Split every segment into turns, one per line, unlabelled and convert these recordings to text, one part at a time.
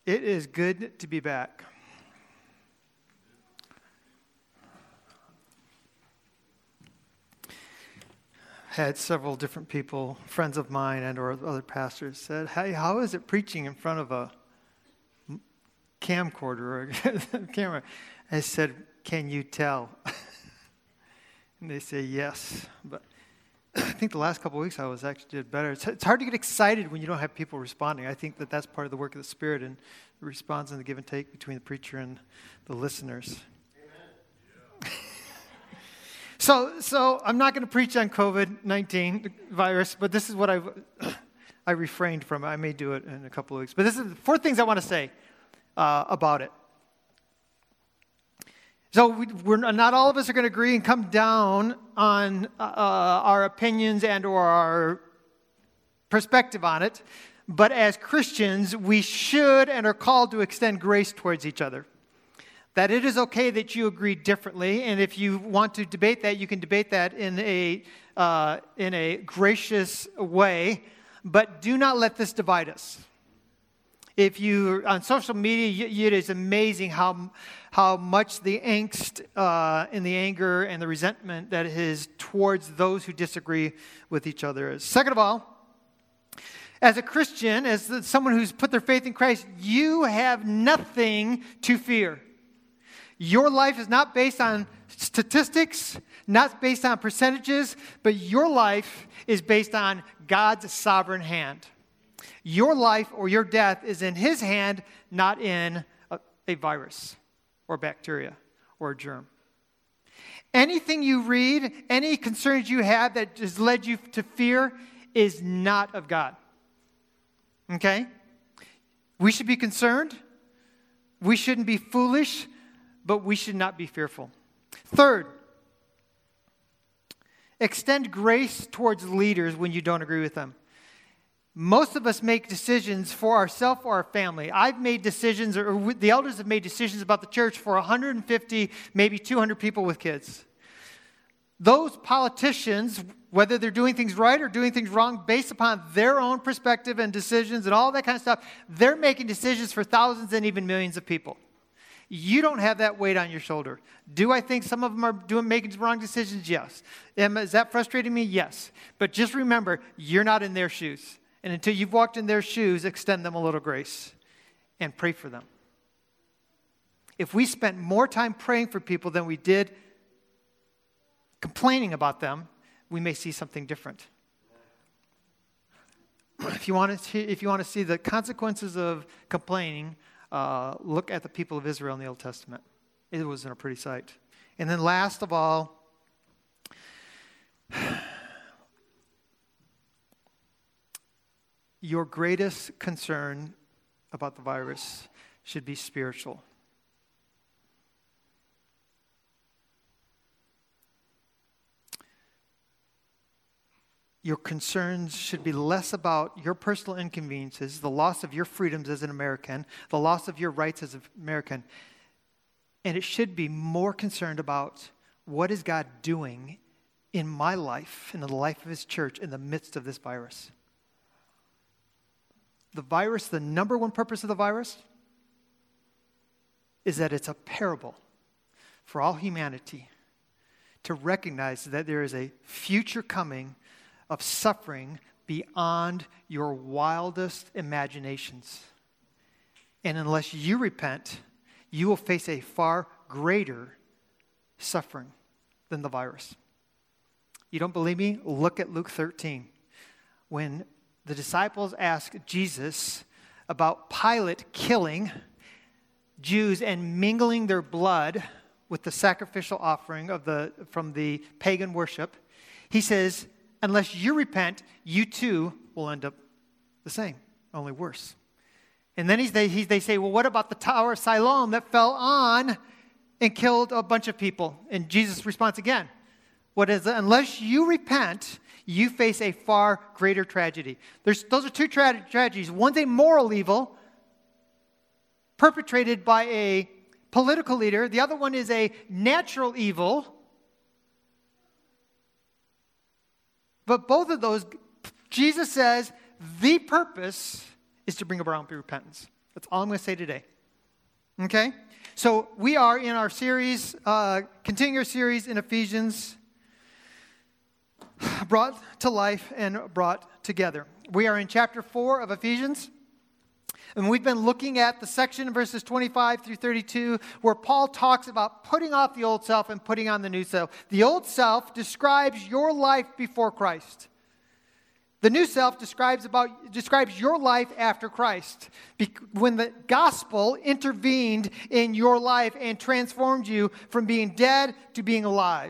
It is good to be back. Had several different people, friends of mine and or other pastors, said, "Hey, how is it preaching in front of a camcorder or a camera?" I said, "Can you tell?" And they say, "Yes." But I think the last couple of weeks I was actually did better. It's hard to get excited when you don't have people responding. I think that's part of the work of the Spirit and the response and the give and take between the preacher and the listeners. Amen. So I'm not going to preach on COVID-19 virus, but this is what I refrained from. I may do it in a couple of weeks. But this is 4 things I want to say about it. So we're not all of us are going to agree and come down on our opinions and or our perspective on it. But as Christians, we should and are called to extend grace towards each other. That it is okay that you agree differently, and if you want to debate that, you can debate that in a gracious way. But do not let this divide us. If you on social media, it is amazing how much the angst and the anger and the resentment that is towards those who disagree with each other is. Second of all, as a Christian, as someone who's put their faith in Christ, you have nothing to fear. Your life is not based on statistics, not based on percentages, but your life is based on God's sovereign hand. Your life or your death is in His hand, not in a virus or bacteria or a germ. Anything you read, any concerns you have that has led you to fear is not of God. Okay? We should be concerned. We shouldn't be foolish, but we should not be fearful. Third, extend grace towards leaders when you don't agree with them. Most of us make decisions for ourselves or our family. I've made decisions, or the elders have made decisions about the church for 150, maybe 200 people with kids. Those politicians, whether they're doing things right or doing things wrong, based upon their own perspective and decisions and all that kind of stuff, they're making decisions for thousands and even millions of people. You don't have that weight on your shoulder. Do I think some of them are making wrong decisions? Yes. Is that frustrating me? Yes. But just remember, you're not in their shoes. And until you've walked in their shoes, extend them a little grace and pray for them. If we spent more time praying for people than we did complaining about them, we may see something different. If you want to see the consequences of complaining, look at the people of Israel in the Old Testament. It wasn't a pretty sight. And then last of all, your greatest concern about the virus should be spiritual. Your concerns should be less about your personal inconveniences, the loss of your freedoms as an American, the loss of your rights as an American. And it should be more concerned about what is God doing in my life, in the life of His church, in the midst of this virus. The virus, the number one purpose of the virus is that it's a parable for all humanity to recognize that there is a future coming of suffering beyond your wildest imaginations. And unless you repent, you will face a far greater suffering than the virus. You don't believe me? Look at Luke 13. When the disciples asked Jesus about Pilate killing Jews and mingling their blood with the sacrificial offering from the pagan worship, he says, unless you repent, you too will end up the same, only worse. And then they say, well, what about the Tower of Siloam that fell on and killed a bunch of people? And Jesus' response again, unless you repent, you face a far greater tragedy. Those are two tragedies. One's a moral evil perpetrated by a political leader. The other one is a natural evil. But both of those, Jesus says, the purpose is to bring about repentance. That's all I'm going to say today. Okay? So we are in our series, continuing our series in Ephesians, brought to life and brought together. We are in chapter 4 of Ephesians, and we've been looking at the section verses 25 through 32 where Paul talks about putting off the old self and putting on the new self. The old self describes your life before Christ. The new self describes your life after Christ. When the gospel intervened in your life and transformed you from being dead to being alive.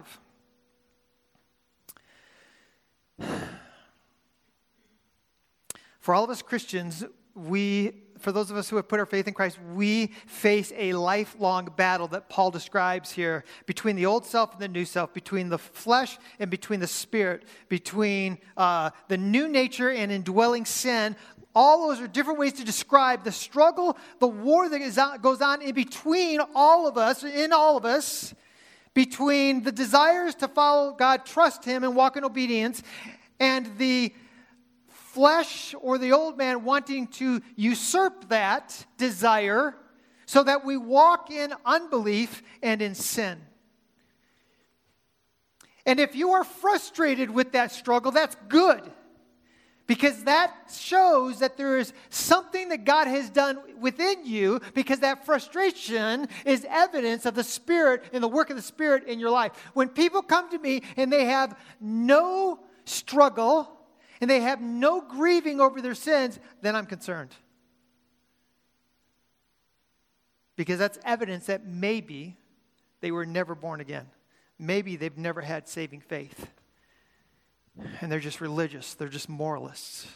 For all of us Christians, for those of us who have put our faith in Christ, we face a lifelong battle that Paul describes here between the old self and the new self, between the flesh and between the spirit, between the new nature and indwelling sin. All those are different ways to describe the struggle, the war that goes on in between all of us, between the desires to follow God, trust Him, and walk in obedience, and the flesh or the old man wanting to usurp that desire so that we walk in unbelief and in sin. And if you are frustrated with that struggle, that's good. Because that shows that there is something that God has done within you, because that frustration is evidence of the Spirit and the work of the Spirit in your life. When people come to me and they have no struggle and they have no grieving over their sins, then I'm concerned. Because that's evidence that maybe they were never born again. Maybe they've never had saving faith. And they're just religious. They're just moralists.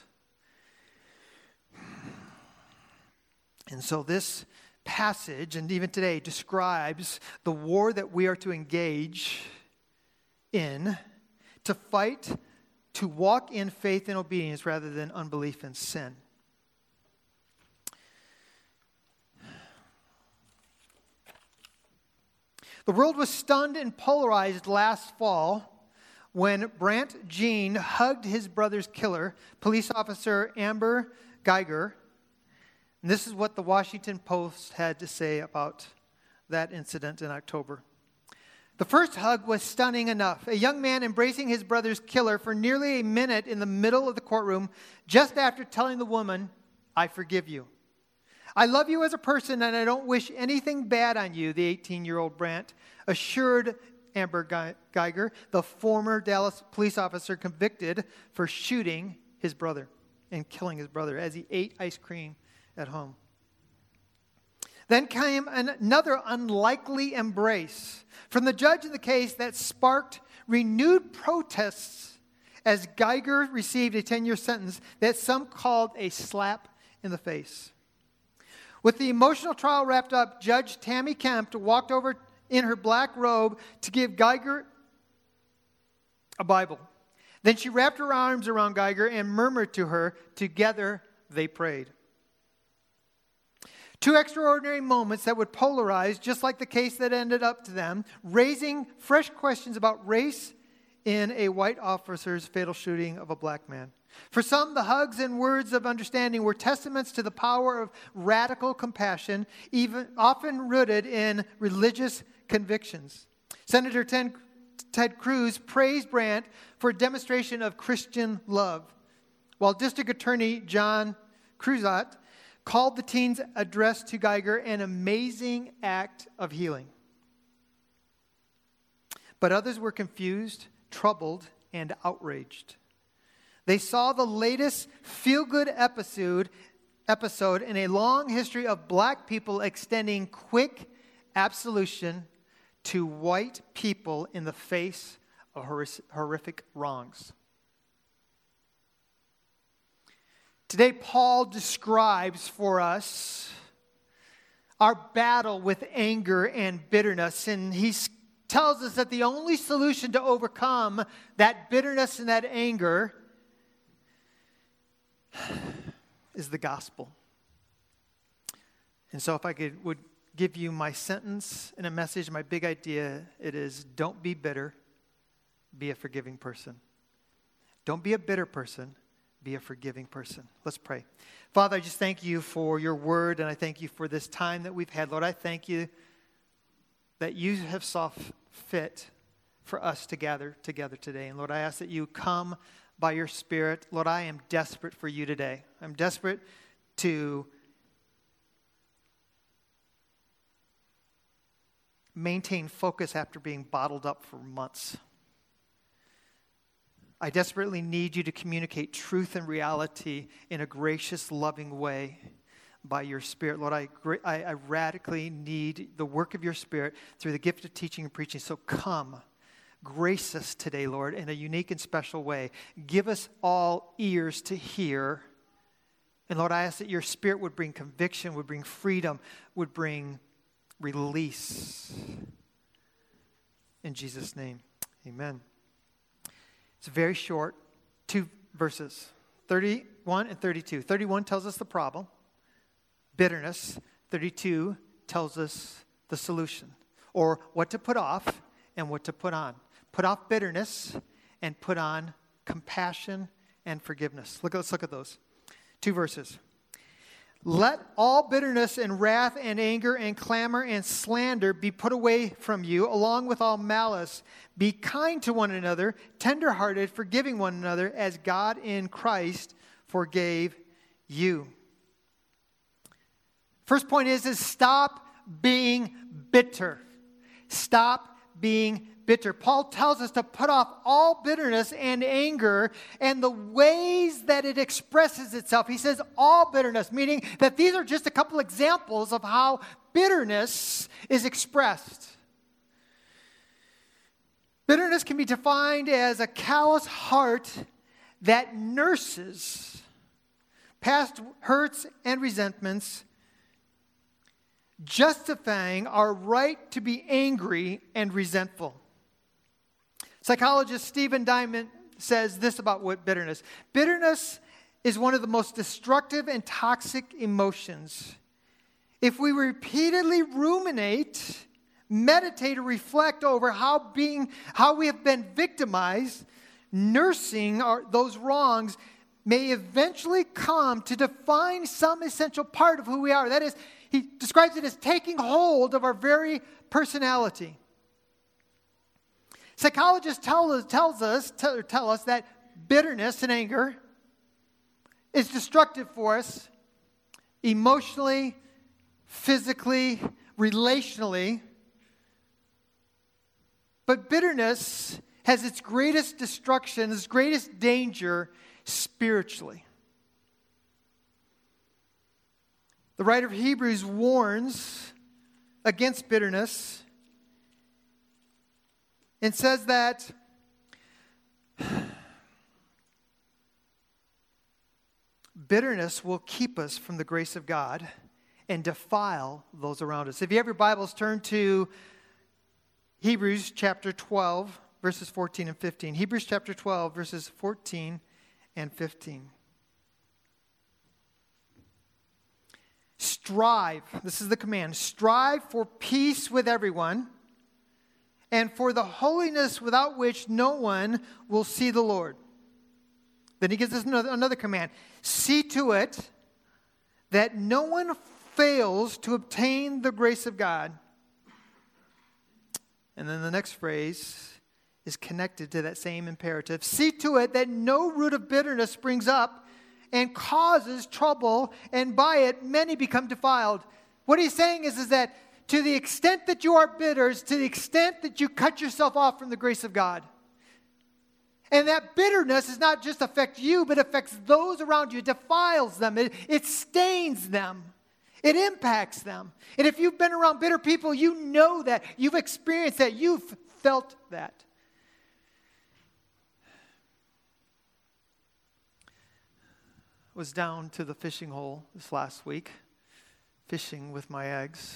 And so this passage, and even today, describes the war that we are to engage in, to fight, to walk in faith and obedience rather than unbelief and sin. The world was stunned and polarized last fall when Brant Jean hugged his brother's killer, police officer Amber Guyger. And this is what the Washington Post had to say about that incident in October. The first hug was stunning enough. A young man embracing his brother's killer for nearly a minute in the middle of the courtroom, just after telling the woman, "I forgive you. I love you as a person, and I don't wish anything bad on you," the 18-year-old Brant assured Amber Guyger, the former Dallas police officer convicted for shooting his brother and killing his brother as he ate ice cream at home. Then came another unlikely embrace from the judge in the case that sparked renewed protests as Guyger received a 10-year sentence that some called a slap in the face. With the emotional trial wrapped up, Judge Tammy Kemp walked over in her black robe to give Guyger a Bible. Then she wrapped her arms around Guyger and murmured to her. Together they prayed. Two extraordinary moments that would polarize, just like the case that ended up to them, raising fresh questions about race in a white officer's fatal shooting of a black man. For some, the hugs and words of understanding were testaments to the power of radical compassion, even often rooted in religious convictions. Senator Ted Cruz praised Brant for a demonstration of Christian love, while District Attorney John Cruzat called the teen's address to Guyger an amazing act of healing. But others were confused, troubled, and outraged. They saw the latest feel-good episode in a long history of black people extending quick absolution to white people in the face of horrific wrongs. Today, Paul describes for us our battle with anger and bitterness, and he tells us that the only solution to overcome that bitterness and that anger is the gospel. And so if I would give you my sentence and a message, my big idea, it is: don't be bitter, be a forgiving person. Don't be a bitter person, be a forgiving person. Let's pray. Father, I just thank you for your word, and I thank you for this time that we've had. Lord, I thank you that you have saw fit for us to gather together today. And Lord, I ask that you come by your Spirit. Lord, I am desperate for you today. I'm desperate to maintain focus after being bottled up for months. I desperately need you to communicate truth and reality in a gracious, loving way by your Spirit. Lord, I radically need the work of your Spirit through the gift of teaching and preaching. So come, grace us today, Lord, in a unique and special way. Give us all ears to hear. And Lord, I ask that your Spirit would bring conviction, would bring freedom, would bring release. In Jesus' name, amen. It's very short, 2 verses, 31 and 32. 31 tells us the problem, bitterness. 32 tells us the solution, or what to put off and what to put on. Put off bitterness and put on compassion and forgiveness. Let's look at those 2 verses. Let all bitterness and wrath and anger and clamor and slander be put away from you, along with all malice. Be kind to one another, tenderhearted, forgiving one another, as God in Christ forgave you. First point is stop being bitter. Stop being bitter. Paul tells us to put off all bitterness and anger and the ways that it expresses itself. He says all bitterness, meaning that these are just a couple examples of how bitterness is expressed. Bitterness can be defined as a callous heart that nurses past hurts and resentments, justifying our right to be angry and resentful. Psychologist Stephen Diamond says this about bitterness. Bitterness is one of the most destructive and toxic emotions. If we repeatedly ruminate, meditate, or reflect over how we have been victimized, nursing those wrongs may eventually come to define some essential part of who we are. That is, he describes it as taking hold of our very personality. Psychologists tell us that bitterness and anger is destructive for us emotionally, physically, relationally. But bitterness has its greatest destruction, its greatest danger spiritually. The writer of Hebrews warns against bitterness and says that bitterness will keep us from the grace of God and defile those around us. If you have your Bibles, turn to Hebrews chapter 12, verses 14 and 15. Hebrews chapter 12, verses 14 and 15. Strive, this is the command, strive for peace with everyone and for the holiness without which no one will see the Lord. Then he gives us another command. See to it that no one fails to obtain the grace of God. And then the next phrase is connected to that same imperative. See to it that no root of bitterness springs up and causes trouble, and by it many become defiled. What he's saying is that to the extent that you are bitter, to the extent that you cut yourself off from the grace of God. And that bitterness does not just affect you, but affects those around you. It defiles them. It stains them. It impacts them. And if you've been around bitter people, you know that. You've experienced that. You've felt that. I was down to the fishing hole this last week, fishing with my eggs.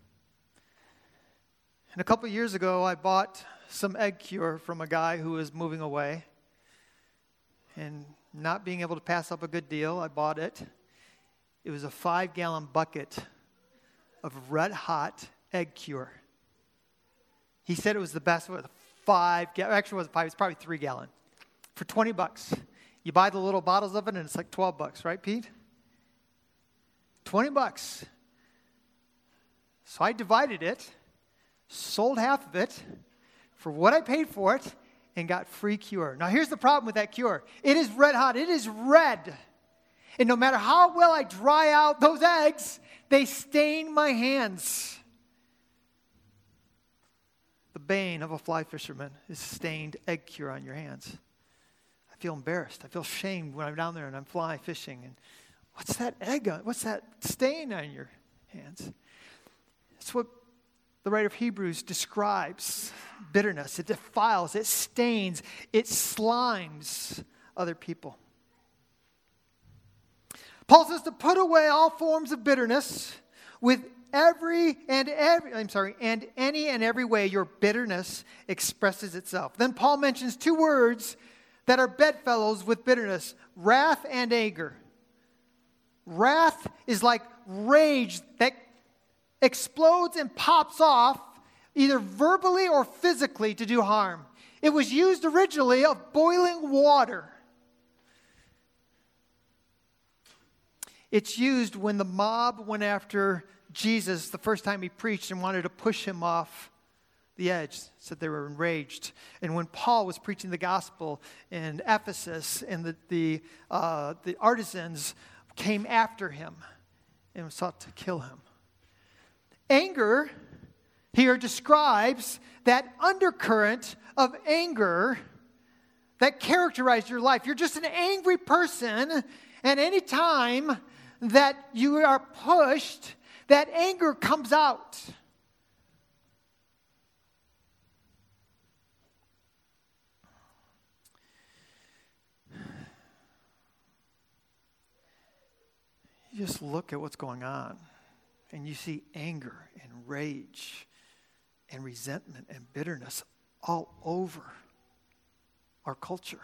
And a couple years ago, I bought some egg cure from a guy who was moving away. And not being able to pass up a good deal, I bought it. It was a 5-gallon bucket of red-hot egg cure. He said it was the best. Actually, it wasn't 5. It's probably 3 gallon for $20. You buy the little bottles of it, and it's like $12, right, Pete? $20. So I divided it, sold half of it for what I paid for it, and got free cure. Now, here's the problem with that cure. It is red hot. It is red. And no matter how well I dry out those eggs, they stain my hands. The bane of a fly fisherman is stained egg cure on your hands. I feel embarrassed. I feel shamed when I'm down there and I'm fly fishing. And what's that egg on? What's that stain on your hands? That's what the writer of Hebrews describes bitterness. It defiles, it stains, it slimes other people. Paul says to put away all forms of bitterness with any and every way your bitterness expresses itself. Then Paul mentions two words that are bedfellows with bitterness: wrath and anger. Wrath is like rage that explodes and pops off either verbally or physically to do harm. It was used originally of boiling water. It's used when the mob went after Jesus the first time he preached and wanted to push him off the edge, said they were enraged. And when Paul was preaching the gospel in Ephesus, and the artisans came after him and sought to kill him. Anger here describes that undercurrent of anger that characterized your life. You're just an angry person, and any time that you are pushed, that anger comes out. You just look at what's going on, and you see anger and rage and resentment and bitterness all over our culture,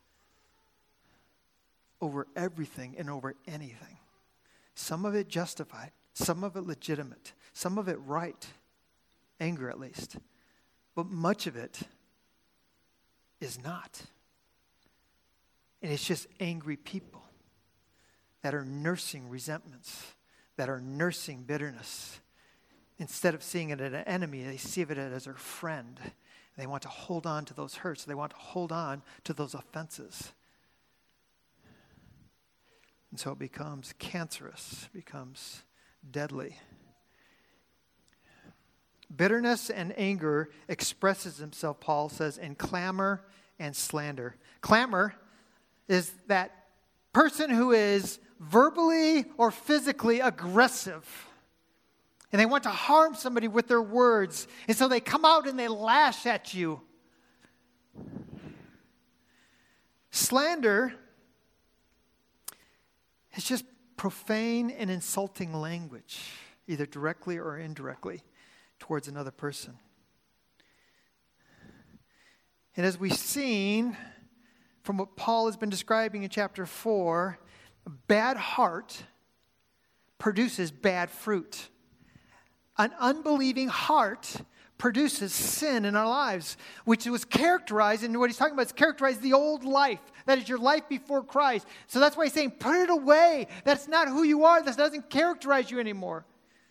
over everything and over anything. Some of it justified, some of it legitimate, some of it right, anger at least, but much of it is not. And it's just angry people that are nursing resentments, that are nursing bitterness. Instead of seeing it as an enemy, they see it as their friend. They want to hold on to those hurts. They want to hold on to those offenses. And so it becomes cancerous, becomes deadly. Bitterness and anger expresses himself, Paul says, in clamor and slander. Clamor is that person who is verbally or physically aggressive. And they want to harm somebody with their words. And so they come out and they lash at you. Slander is just profane and insulting language, either directly or indirectly, towards another person. And as we've seen from what Paul has been describing in chapter 4, a bad heart produces bad fruit. An unbelieving heart produces sin in our lives, which was characterized, and what he's talking about is characterized the old life. That is your life before Christ. So that's why he's saying, put it away. That's not who you are. That doesn't characterize you anymore.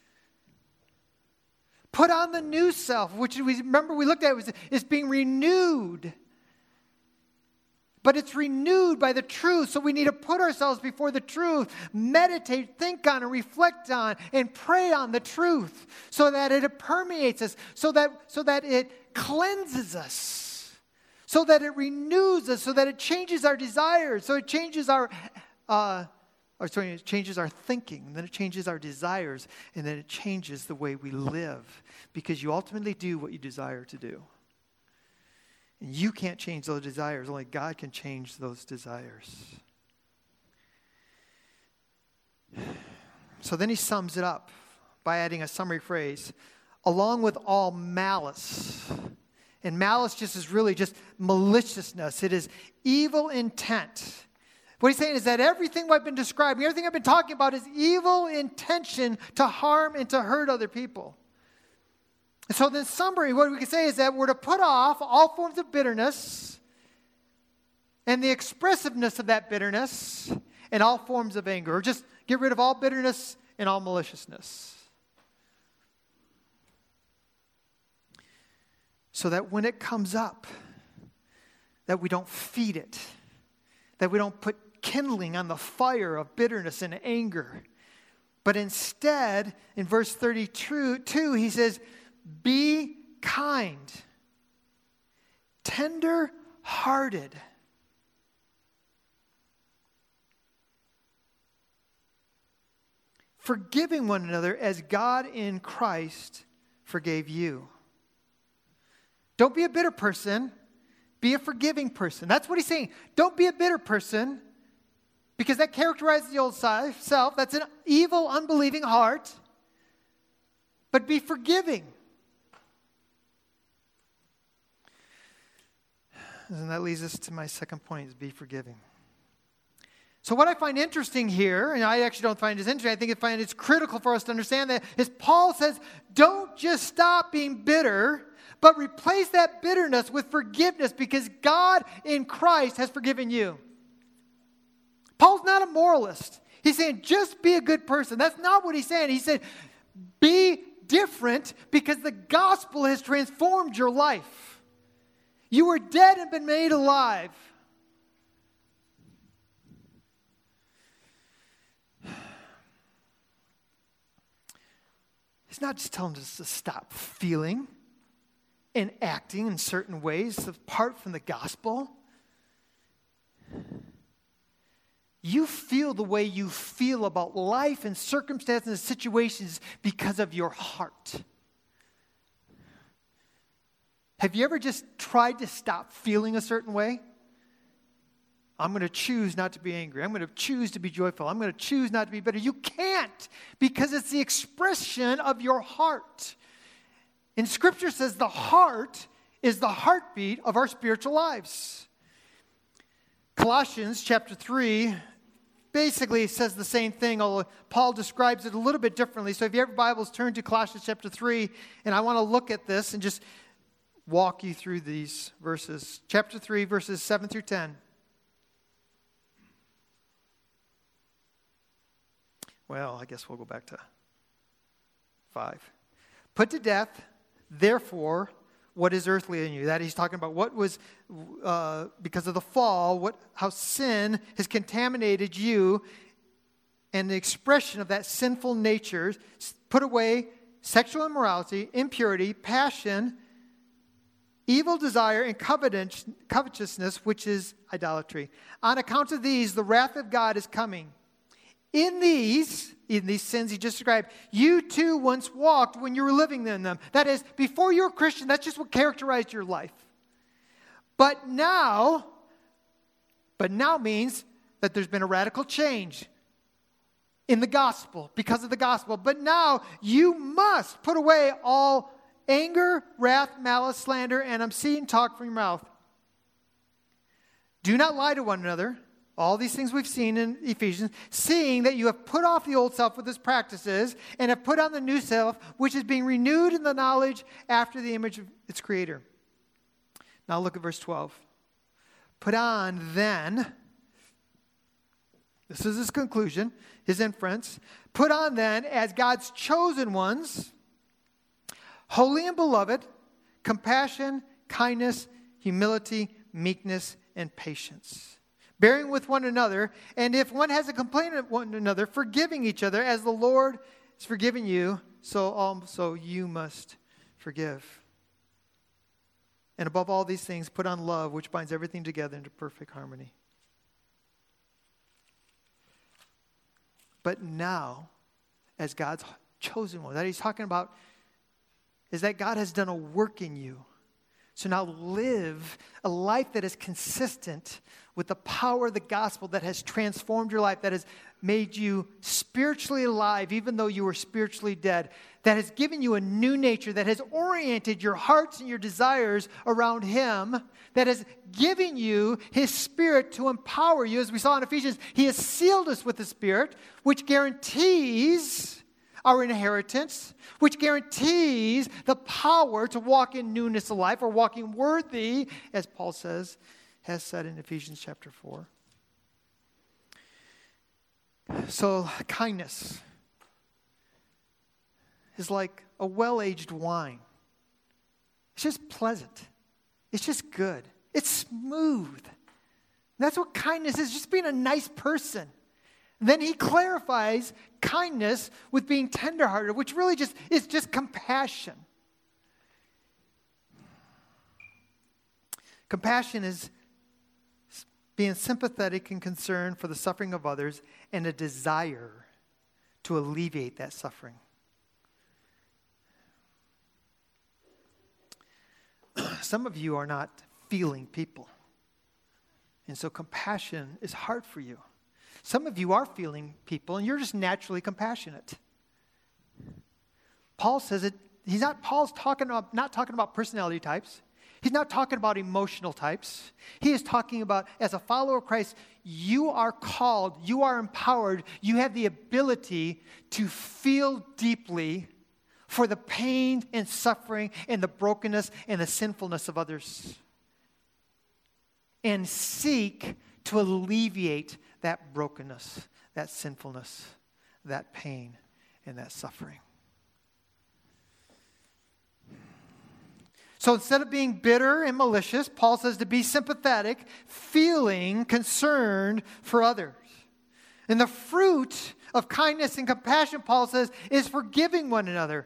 Put on the new self, which we looked at is being renewed. But it's renewed by the truth, so we need to put ourselves before the truth, meditate, think on, and reflect on, and pray on the truth, so that it permeates us, so that it cleanses us, so that it renews us, so that it changes our desires, so it changes it changes our thinking, and then it changes our desires, and then it changes the way we live, because you ultimately do what you desire to do. And you can't change those desires. Only God can change those desires. So then he sums it up by adding a summary phrase, along with all malice. And malice just is really just maliciousness. It is evil intent. What he's saying is that everything I've been describing, everything I've been talking about is evil intention to harm and to hurt other people. So in summary, what we can say is that we're to put off all forms of bitterness and the expressiveness of that bitterness and all forms of anger. Or just get rid of all bitterness and all maliciousness. So that when it comes up, that we don't feed it, that we don't put kindling on the fire of bitterness and anger. But instead, in verse 32, he says, be kind, tender-hearted. Forgiving one another as God in Christ forgave you. Don't be a bitter person. Be a forgiving person. That's what he's saying. Don't be a bitter person, because that characterizes the old self. That's an evil, unbelieving heart. But be forgiving. And that leads us to my second point, is be forgiving. So what I find interesting here, and I actually don't find it interesting, I find it's critical for us to understand that, is Paul says, don't just stop being bitter, but replace that bitterness with forgiveness, because God in Christ has forgiven you. Paul's not a moralist. He's saying just be a good person. That's not what he's saying. He said be different because the gospel has transformed your life. You were dead and been made alive. He's not just telling us to stop feeling and acting in certain ways apart from the gospel. You feel the way you feel about life and circumstances and situations because of your heart. Have you ever just tried to stop feeling a certain way? I'm going to choose not to be angry. I'm going to choose to be joyful. I'm going to choose not to be bitter. You can't, because it's the expression of your heart. And Scripture says the heart is the heartbeat of our spiritual lives. Colossians chapter 3 basically says the same thing, although Paul describes it a little bit differently. So if you have your Bibles, turn to Colossians chapter 3, and I want to look at this and just walk you through these verses. Chapter 3, verses 7 through 10. Well, I guess we'll go back to 5. Put to death, therefore, what is earthly in you. That he's talking about what was, because of the fall, how sin has contaminated you, and the expression of that sinful nature. Put away sexual immorality, impurity, passion, evil desire, and covetousness, which is idolatry. On account of these, the wrath of God is coming. In these sins he just described, you too once walked when you were living in them. That is, before you were a Christian, that's just what characterized your life. But now means that there's been a radical change in the gospel, because of the gospel. But now you must put away all anger, wrath, malice, slander, and obscene talk from your mouth. Do not lie to one another. All these things we've seen in Ephesians, seeing that you have put off the old self with its practices and have put on the new self, which is being renewed in the knowledge after the image of its creator. Now look at verse 12. Put on then, this is his conclusion, his inference. Put on then as God's chosen ones, holy and beloved, compassion, kindness, humility, meekness, and patience. Bearing with one another, and if one has a complaint of one another, forgiving each other, as the Lord has forgiven you, so also you must forgive. And above all these things, put on love, which binds everything together into perfect harmony. But now, as God's chosen one, that he's talking about is that God has done a work in you. So now live a life that is consistent with the power of the gospel that has transformed your life, that has made you spiritually alive even though you were spiritually dead, that has given you a new nature, that has oriented your hearts and your desires around Him, that has given you His Spirit to empower you. As we saw in Ephesians, He has sealed us with the Spirit, which guarantees our inheritance, which guarantees the power to walk in newness of life, or walking worthy, as Paul says, has said in Ephesians chapter 4. So kindness is like a well-aged wine. It's just pleasant. It's just good. It's smooth. That's what kindness is, just being a nice person. Then he clarifies kindness with being tenderhearted, which really is just compassion. Compassion is being sympathetic and concerned for the suffering of others and a desire to alleviate that suffering. Some of you are not feeling people. And so compassion is hard for you. Some of you are feeling people and you're just naturally compassionate. Paul says it, Paul's not talking about personality types. He's not talking about emotional types. He is talking about, as a follower of Christ, you are called, you are empowered, you have the ability to feel deeply for the pain and suffering and the brokenness and the sinfulness of others. And seek to alleviate that brokenness, that sinfulness, that pain, and that suffering. So instead of being bitter and malicious, Paul says to be sympathetic, feeling concerned for others. And the fruit of kindness and compassion, Paul says, is forgiving one another.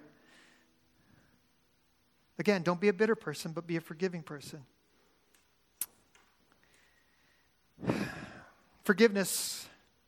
Again, don't be a bitter person, but be a forgiving person. Forgiveness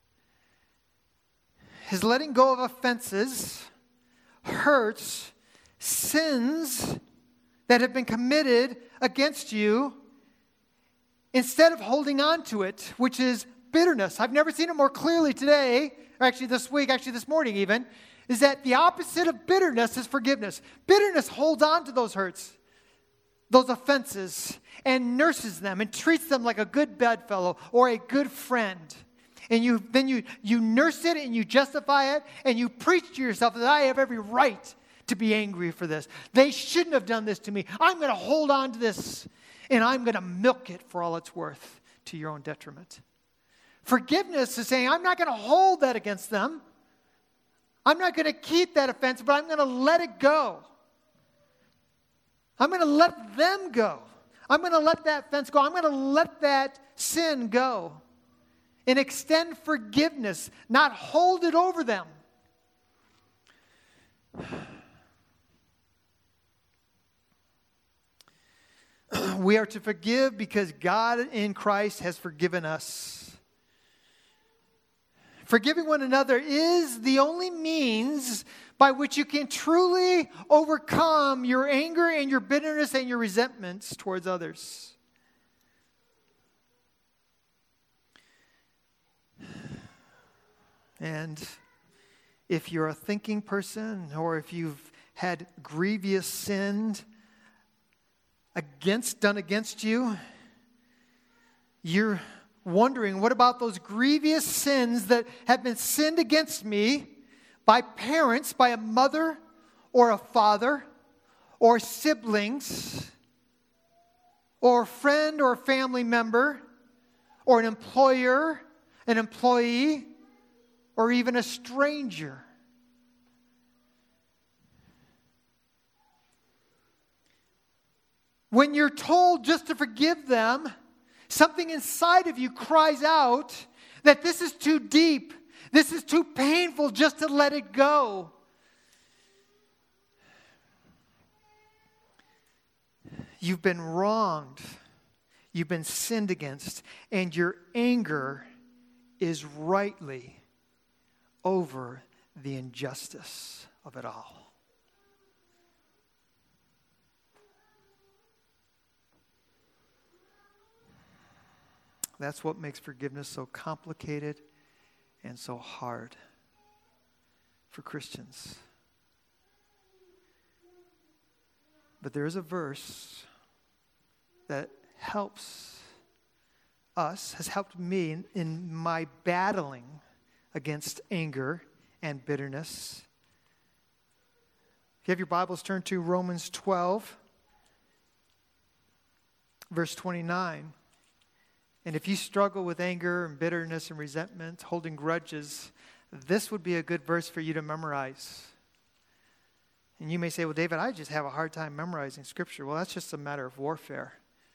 is letting go of offenses, hurts, sins that have been committed against you instead of holding on to it, which is bitterness. I've never seen it more clearly today, or actually this week, actually this morning even, is that the opposite of bitterness is forgiveness. Bitterness holds on to those hurts, those offenses, and nurses them and treats them like a good bedfellow or a good friend. And then you nurse it and you justify it and you preach to yourself that I have every right to be angry for this. They shouldn't have done this to me. I'm going to hold on to this and I'm going to milk it for all it's worth to your own detriment. Forgiveness is saying I'm not going to hold that against them. I'm not going to keep that offense, but I'm going to let it go. I'm going to let them go. I'm going to let that offense go. I'm going to let that sin go. And extend forgiveness, not hold it over them. We are to forgive because God in Christ has forgiven us. Forgiving one another is the only means by which you can truly overcome your anger and your bitterness and your resentments towards others. And if you're a thinking person or if you've had grievous sin done against you, you're wondering, what about those grievous sins that have been sinned against me by parents, by a mother or a father or siblings or a friend or a family member or an employer, an employee, or even a stranger? When you're told just to forgive them, something inside of you cries out that this is too deep. This is too painful just to let it go. You've been wronged. You've been sinned against. And your anger is rightly over the injustice of it all. That's what makes forgiveness so complicated and so hard for Christians. But there is a verse that helps us, has helped me in my battling against anger and bitterness. If you have your Bibles, turn to Romans 12, verse 29. And if you struggle with anger and bitterness and resentment, holding grudges, this would be a good verse for you to memorize. And you may say, well, David, I just have a hard time memorizing Scripture. Well, that's just a matter of warfare.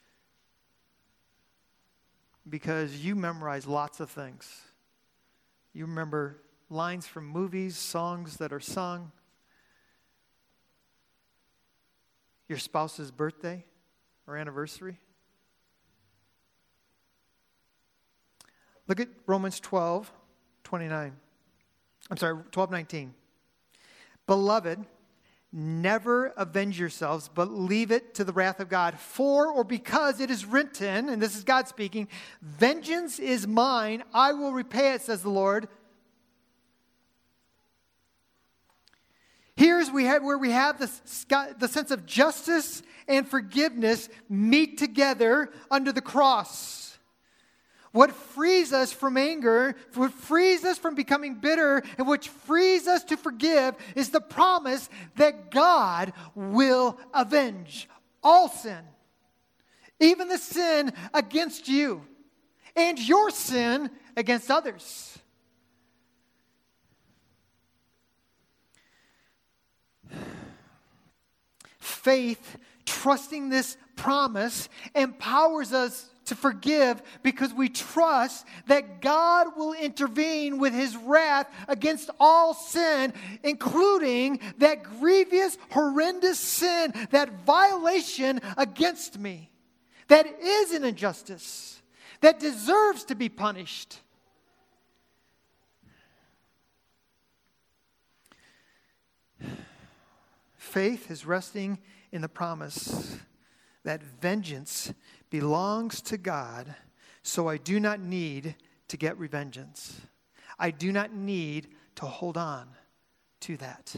Because you memorize lots of things. You remember lines from movies, songs that are sung, your spouse's birthday or anniversary. Look at Romans 12:29. 12:19. Beloved, never avenge yourselves, but leave it to the wrath of God. For or because it is written, and this is God speaking, vengeance is mine, I will repay it, says the Lord. Here's where we have the sense of justice and forgiveness meet together under the cross. What frees us from anger, what frees us from becoming bitter, and which frees us to forgive is the promise that God will avenge all sin, even the sin against you and your sin against others. Faith, trusting this promise, empowers us to forgive because we trust that God will intervene with His wrath against all sin, including that grievous, horrendous sin, that violation against me, that is an injustice, that deserves to be punished. Faith is resting in the promise that vengeance belongs to God, so I do not need to get revengeance. I do not need to hold on to that.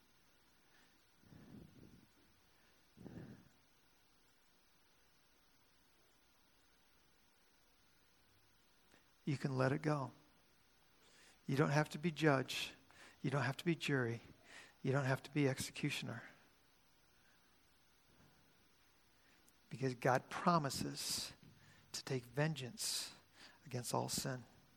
You can let it go. You don't have to be judge. You don't have to be jury. You don't have to be executioner. Because God promises to take vengeance against all sin.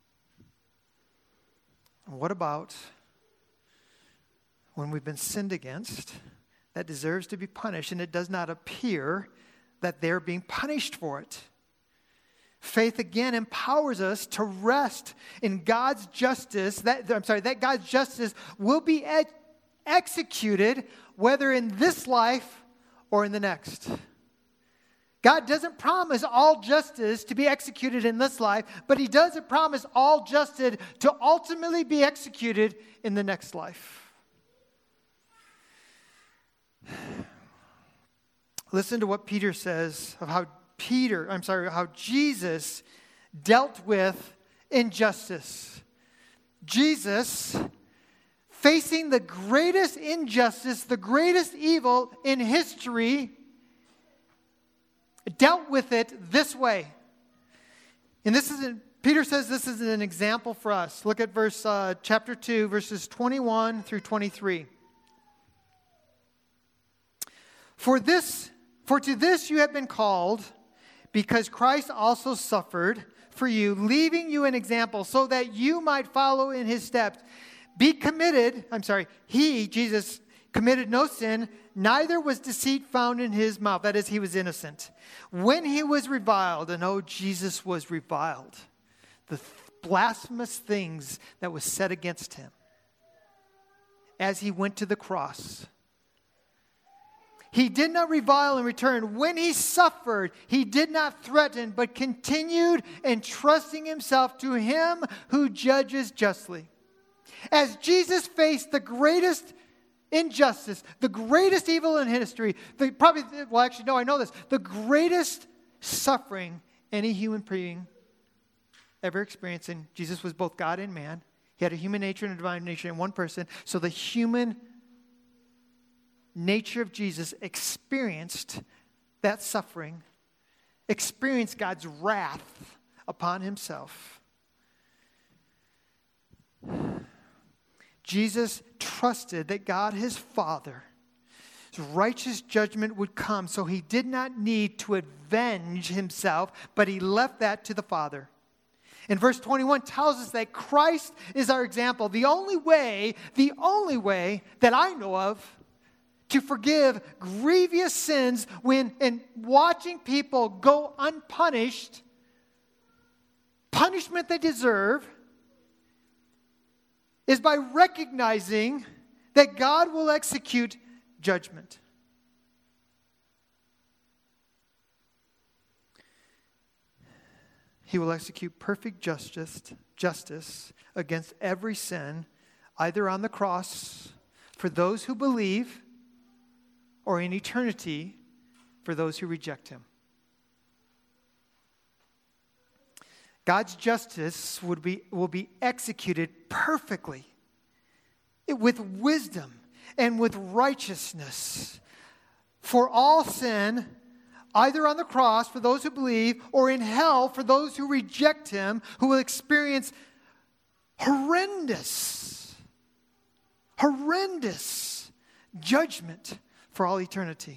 And what about when we've been sinned against that deserves to be punished and it does not appear that they're being punished for it? Faith again empowers us to rest in God's justice, that God's justice will be executed whether in this life or in the next. God doesn't promise all justice to be executed in this life, but He does promise all justice to ultimately be executed in the next life. Listen to what Peter says of how Jesus dealt with injustice. Jesus, facing the greatest injustice, the greatest evil in history, dealt with it this way. And Peter says this is an example for us. Look at chapter 2, verses 21 through 23. For to this you have been called, because Christ also suffered for you, leaving you an example so that you might follow in His steps. He, Jesus, committed no sin, neither was deceit found in His mouth. That is, He was innocent. When He was reviled, and Jesus was reviled, the blasphemous things that was said against Him as He went to the cross. He did not revile in return. When He suffered, He did not threaten, but continued entrusting Himself to Him who judges justly. As Jesus faced the greatest injustice, the greatest evil in history, the greatest suffering any human being ever experienced. And Jesus was both God and man. He had a human nature and a divine nature in one person. So the human nature of Jesus experienced that suffering, experienced God's wrath upon Himself. Jesus trusted that God, His Father, righteous judgment would come, so he did not need to avenge himself, but he left that to the Father. And verse 21 tells us that Christ is our example. The only way that I know of to forgive grievous sins in watching people go unpunished, punishment they deserve, is by recognizing that God will execute judgment. He will execute perfect justice against every sin, either on the cross for those who believe or in eternity for those who reject him. God's justice will be executed perfectly with wisdom and with righteousness for all sin, either on the cross for those who believe or in hell for those who reject him, who will experience horrendous judgment for all eternity.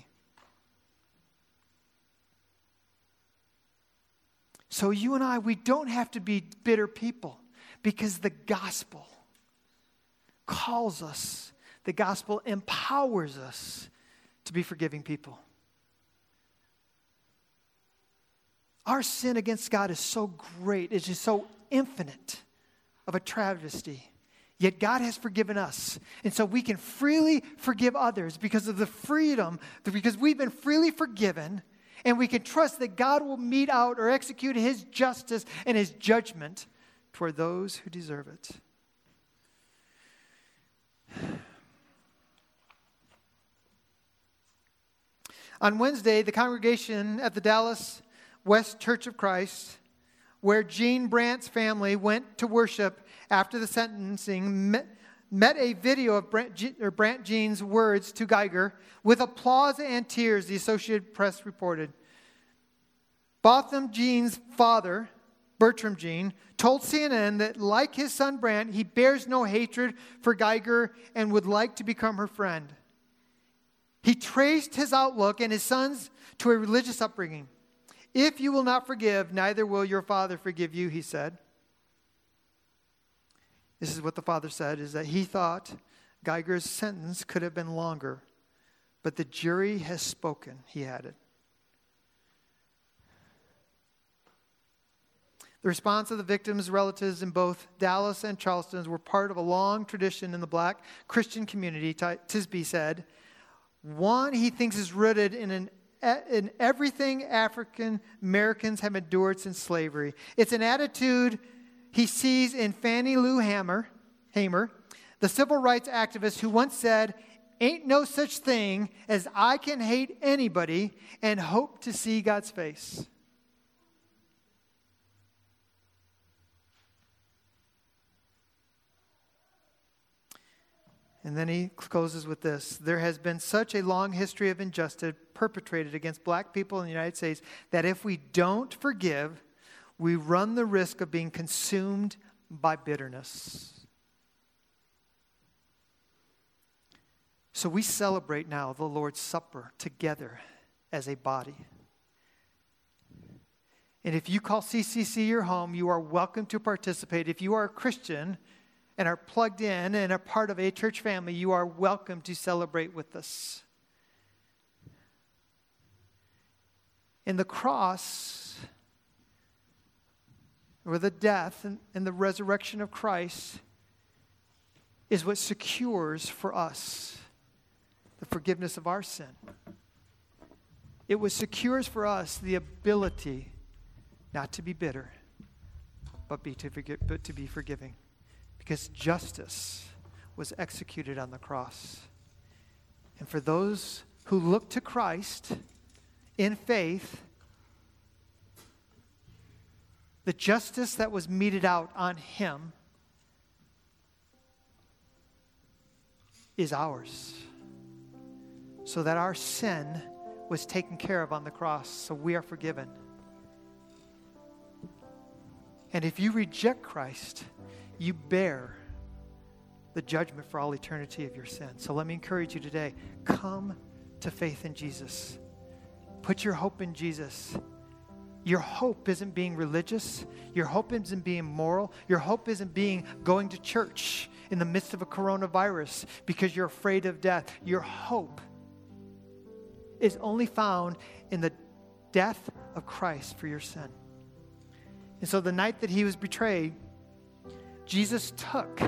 So you and I, we don't have to be bitter people because the gospel calls us, the gospel empowers us to be forgiving people. Our sin against God is so great, it's just so infinite of a travesty. Yet God has forgiven us. And so we can freely forgive others because of the freedom, because we've been freely forgiven. And we can trust that God will mete out or execute his justice and his judgment toward those who deserve it. On Wednesday, the congregation at the Dallas West Church of Christ, where Gene Brandt's family went to worship after the sentencing, met a video of Brandt Gene's words to Geiger with applause and tears, the Associated Press reported. Botham Gene's father, Bertram Gene, told CNN that like his son Brandt, he bears no hatred for Geiger and would like to become her friend. He traced his outlook and his son's to a religious upbringing. If you will not forgive, neither will your father forgive you, he said. This is what the father said, is that he thought Geiger's sentence could have been longer, but the jury has spoken, he added. The response of the victims' relatives in both Dallas and Charleston were part of a long tradition in the black Christian community, Tisby said. One he thinks is rooted in everything African Americans have endured since slavery. It's an attitude he sees in Fannie Lou Hamer, the civil rights activist who once said, "Ain't no such thing as I can hate anybody and hope to see God's face." And then he closes with this. There has been such a long history of injustice perpetrated against black people in the United States that if we don't forgive, we run the risk of being consumed by bitterness. So we celebrate now the Lord's Supper together as a body. And if you call CCC your home, you are welcome to participate. If you are a Christian and are plugged in and are part of a church family, you are welcome to celebrate with us. And the cross, or the death and the resurrection of Christ, is what secures for us the forgiveness of our sin. It secures for us the ability not to be bitter, but to be forgiving. Because justice was executed on the cross. And for those who look to Christ in faith, the justice that was meted out on him is ours. So that our sin was taken care of on the cross, so we are forgiven. And if you reject Christ, you bear the judgment for all eternity of your sin. So let me encourage you today, come to faith in Jesus. Put your hope in Jesus. Your hope isn't being religious. Your hope isn't being moral. Your hope isn't going to church in the midst of a coronavirus because you're afraid of death. Your hope is only found in the death of Christ for your sin. And so the night that he was betrayed, Jesus took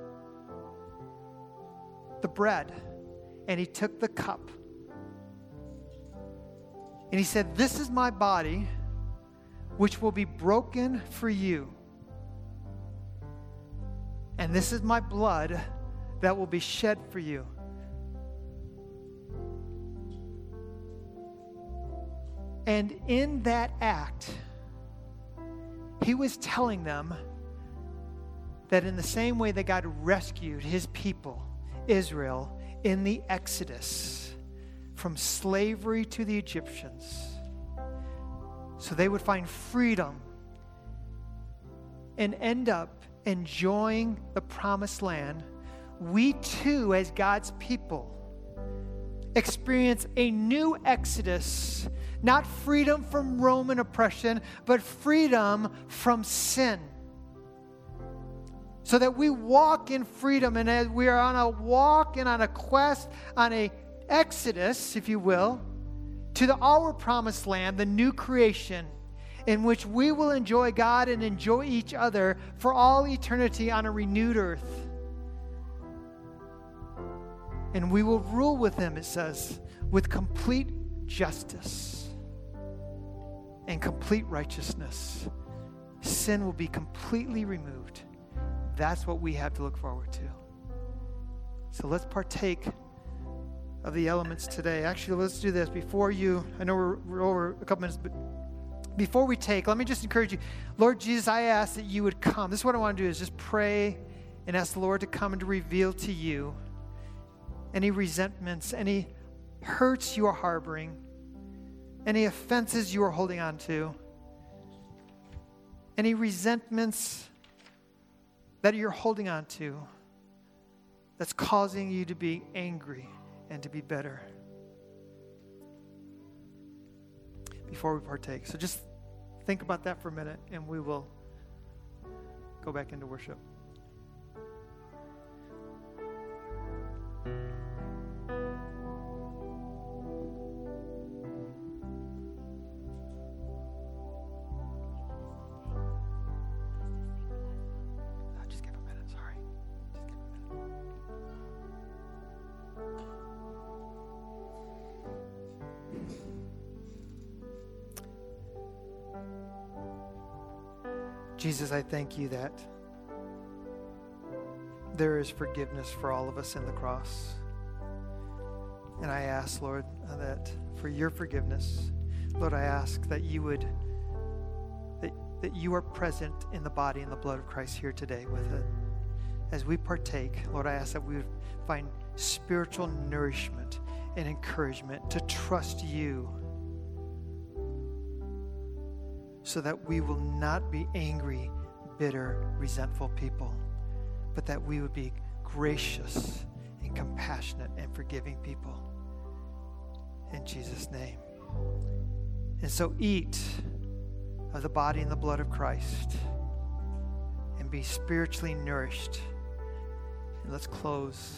the bread and he took the cup. And he said, "This is my body, which will be broken for you. And this is my blood that will be shed for you." And in that act, he was telling them that in the same way that God rescued his people, Israel, in the Exodus from slavery to the Egyptians, so they would find freedom and end up enjoying the promised land, we too, as God's people, experience a new Exodus, not freedom from Roman oppression, but freedom from sin. So that we walk in freedom, and as we are on a walk and on a quest, on a exodus, if you will, to our promised land, the new creation, in which we will enjoy God and enjoy each other for all eternity on a renewed earth. And we will rule with him, it says, with complete justice and complete righteousness. Sin will be completely removed. That's what we have to look forward to. So let's partake of the elements today. Actually, let's do this before I know we're over a couple minutes, but before we take, let me just encourage you. Lord Jesus, I ask that you would come. This is what I want to do, is just pray and ask the Lord to come and to reveal to you any resentments, any hurts you are harboring, any offenses you are holding on to, any resentments that you're holding on to that's causing you to be angry and to be bitter. Before we partake. So just think about that for a minute and we will go back into worship. Jesus, I thank you that there is forgiveness for all of us in the cross. And I ask, Lord, that for your forgiveness, Lord, I ask that you would, that you are present in the body and the blood of Christ here today with it. As we partake, Lord, I ask that we would find spiritual nourishment and encouragement to trust you, so that we will not be angry, bitter, resentful people, but that we would be gracious and compassionate and forgiving people. In Jesus' name. And so eat of the body and the blood of Christ and be spiritually nourished. And let's close.